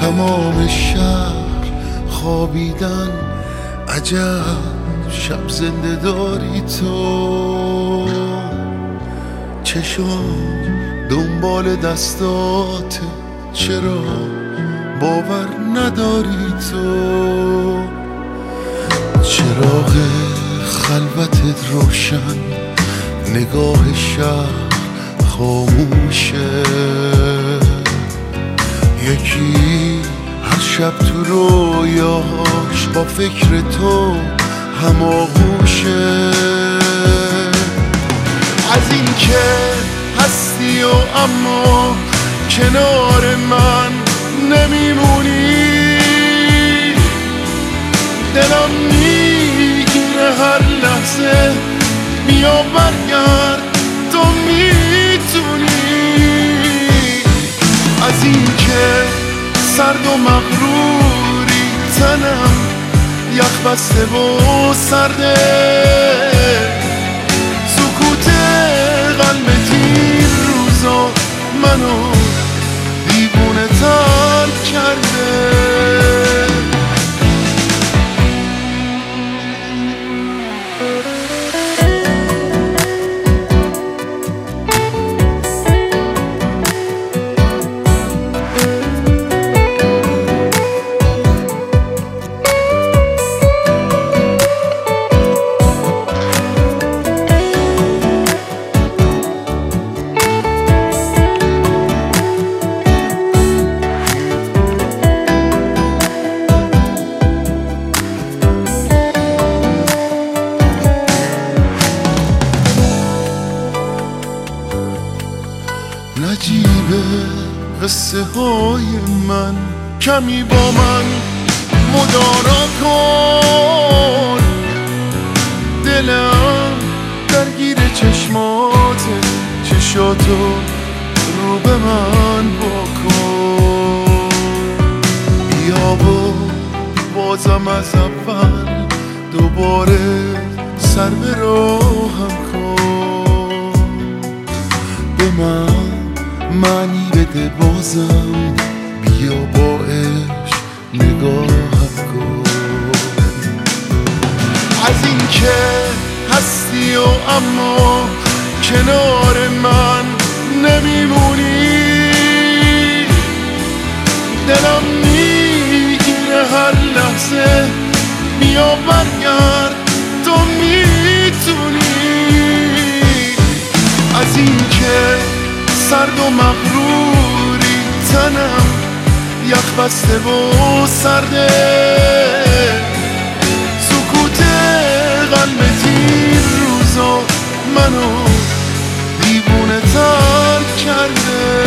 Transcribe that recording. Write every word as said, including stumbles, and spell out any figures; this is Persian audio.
تمام شهر خوابیدن، عجب شب زنده داری تو. چشام دنبال دستات، چرا باور نداری تو؟ چراغ خلوتت روشن، نگاه شهر خاموشه. یکی هر شب تو رویاش با فکر تو هماغوشه. از این که هستی و اما کنار من نمیمونی، دلم میگیره هر لحظه. بیا برگرد تو میتونی. از این که سرد و مغروری، تنم یخ بسته و سرده. سکوت قلبت این روزا منو دیوونه تر کرده. نجیبه قصه های من، کمی با من مدارا کن. دلم درگیر چشماته، چشاتو رو به من بکن. بیا و بازم از اول دوباره سر به راهم کن. به من معنی بده بازم، بیا با عشق نگاهم کن. از این که هستی و اما کنار من نمیمونی، دلم میگیره هر لحظه. بیا برگرد تو میتونی. از این که سرد و مغروری، تنم یخ بسته و سرده. سکوت قلبت این روزا منو دیوونه تر کرده.